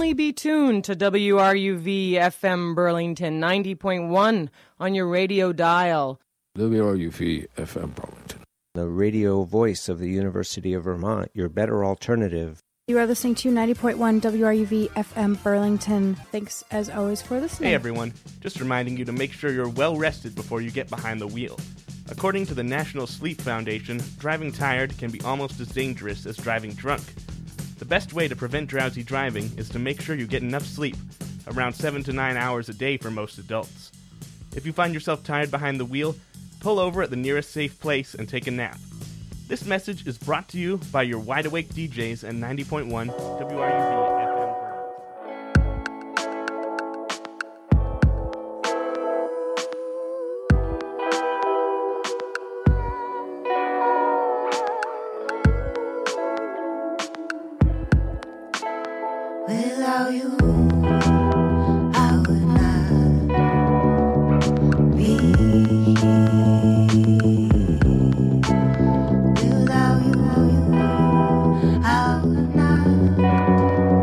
only be tuned to WRUV FM Burlington 90.1 on your radio dial. WRUV FM Burlington. The radio voice of the University of Vermont, your better alternative. You are listening to 90.1 WRUV FM Burlington. Thanks, as always, for listening. Hey, everyone. Just reminding you to make sure you're well rested before you get behind the wheel. According to the National Sleep Foundation, driving tired can be almost as dangerous as driving drunk. The best way to prevent drowsy driving is to make sure you get enough sleep, around 7 to 9 hours a day for most adults. If you find yourself tired behind the wheel, pull over at the nearest safe place and take a nap. This message is brought to you by your wide-awake DJs at 90.1 WRUV. Without you, I would not be here. Without you, I would not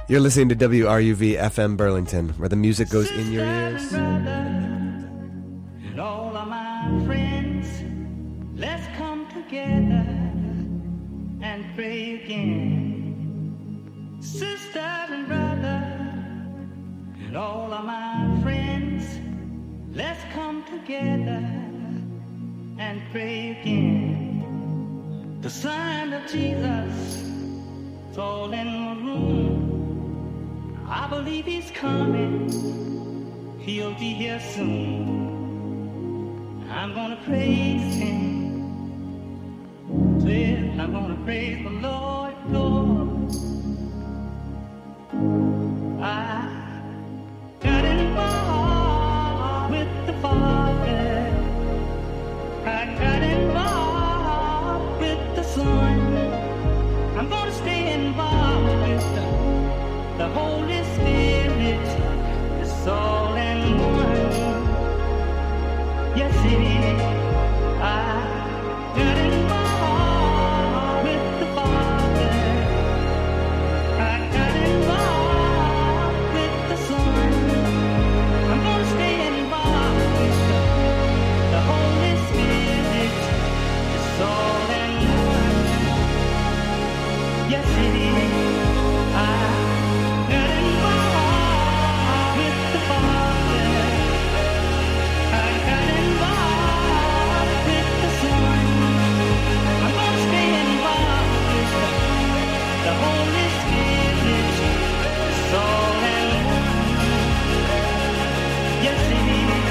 You're listening to WRUV FM Burlington, where the music goes in your ears. And all of my friends, let's come together and pray again. Sisters and brothers, and all of my friends, let's come together and pray again. The sign of Jesus is all in the room. I believe he's coming. He'll be here soon. I'm gonna praise him. Well, I'm gonna praise the Lord, Lord. I got involved with the Father. I got involved with the Son. I'm gonna stay involved with the Holy Spirit. It's all in one. Yes, it is. I got involved with the Father. I got involved with the Son. I'm gonna stay involved with the Holy Spirit. It's all in one. Yes, it is. I got involved with the Father. I got involved with the Son. I'm gonna stay involved with the Holy Spirit. It's all in one. Yes, it is.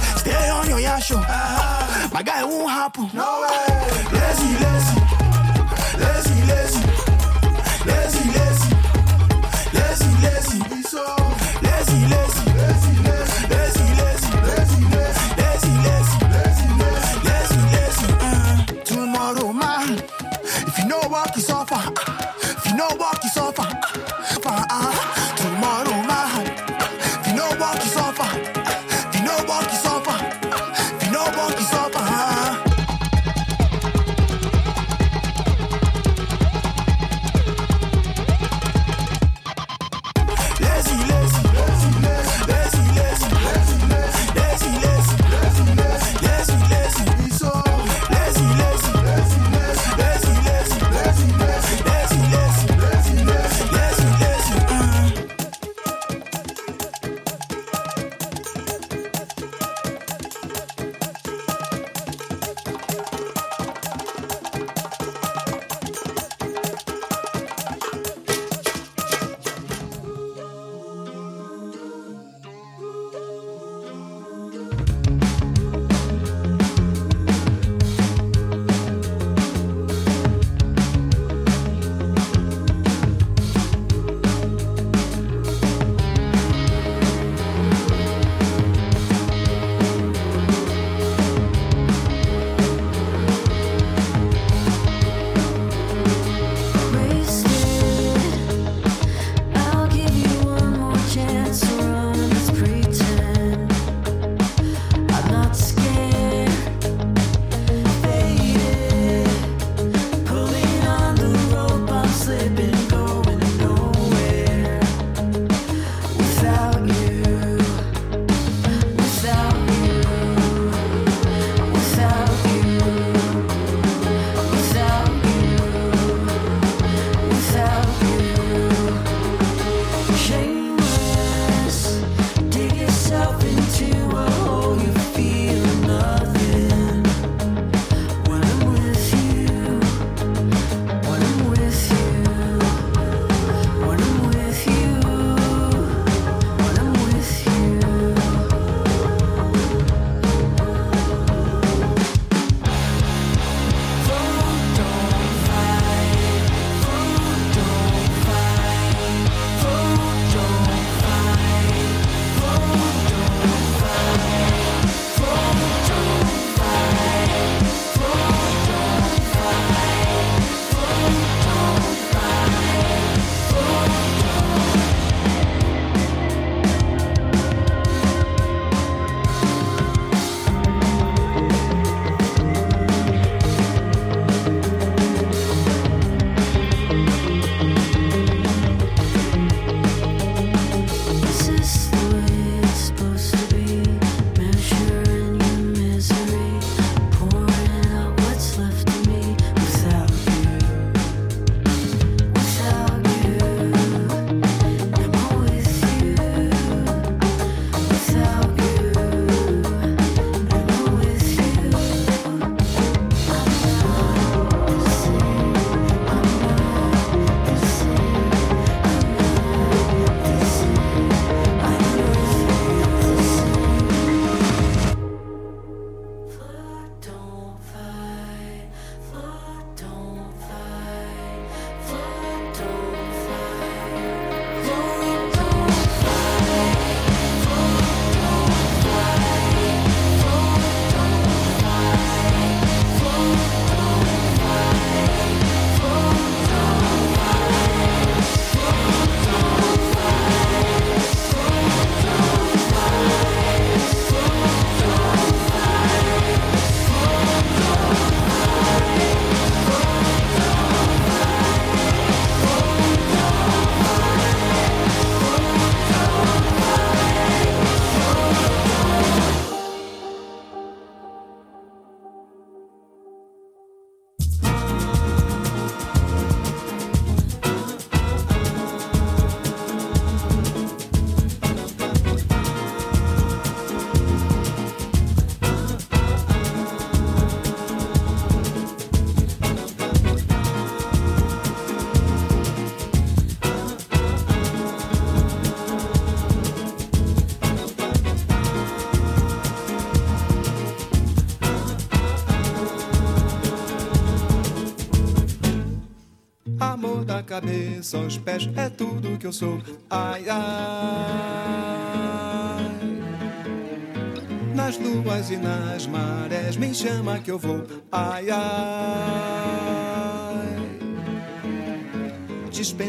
My guy won't happen. No way. Lazy, lazy. cabeça aos pés, é tudo que eu sou. Ai, ai. Nas luas e nas marés, me chama que eu vou. Ai, ai. Dispensa